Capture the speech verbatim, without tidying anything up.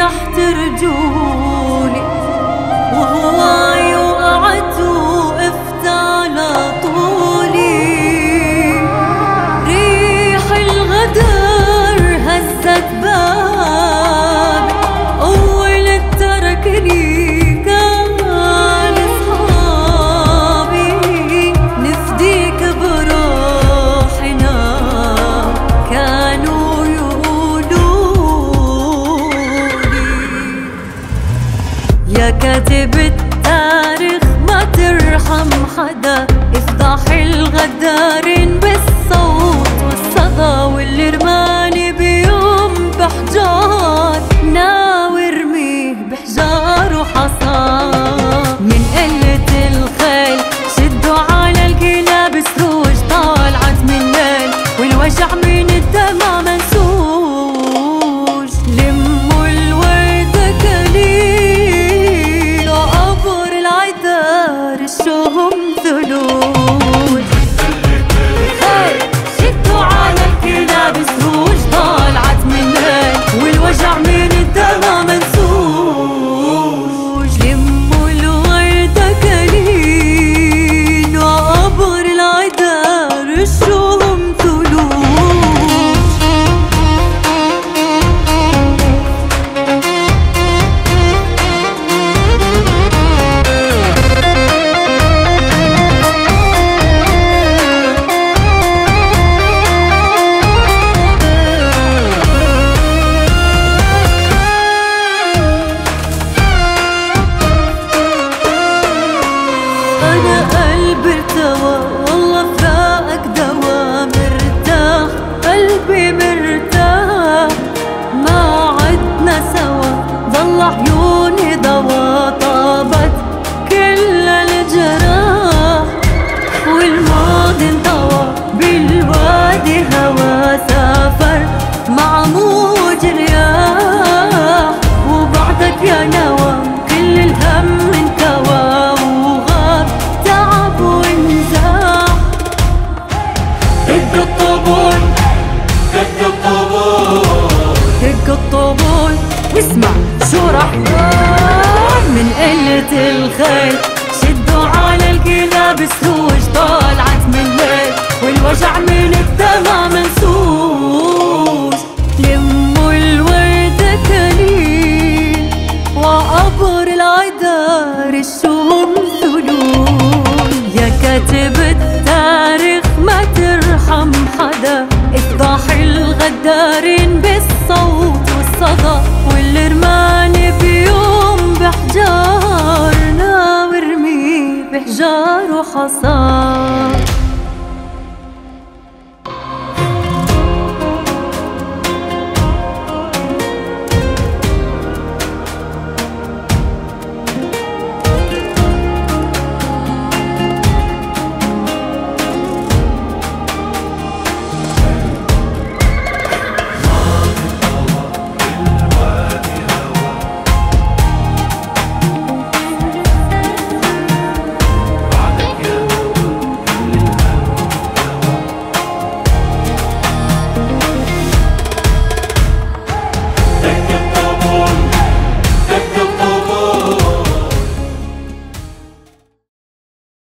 تحت رجولي، وهواي وقعت وقفت على طولي. ريح الغدر هزت بابي، أول تركني كان أصحابي. نفديك بروحنا كانوا يقولولي. يا كاتب التاريخ ما ترحم حدا، افضح الغدارين بالصوت والصدى. واللي رماني بيوم بحجار ناوي ارميه بحجار وحصار. من قلة الخيل شدوا على الكلاب سروج طالعت من الليل، والوجع من الدمع منسوج. لموا الورد كليل وقبر العذار الشهم ثلوج. شدوا على الكلاب سروج طالعت من الليل، والوجع من الدمع منسوج. لموا الورد كليل وقبر العذار الشهم ثلوج. أنا قلبي ارتوى والله فراقك دوا. مرتاح قلبي مرتاح ما عدنا سوا، ضل عيوني ضوا. طابت كل الجراح والماضي انطوى، بالوادي هوا سافر مع موج الرياح. وبعدك يا نوى كل الهم انكوى، وغاب تعب وانزاح. دق الطبول دق الطبول دق الطبول واسمع شو راح يقول. من قلة الخيل شدوا على الكلاب سروج طالعت من الليل، والوجع من الدمع منسوج. لموا الورد كليل وقبر العذار الشهم ثلوج. يا كاتب التاريخ ما ترحم حدا، افضح الغدارين بالصوت والصدى. واللي رماني بيوم بحجار ناوي ارميه بحجار وحصار.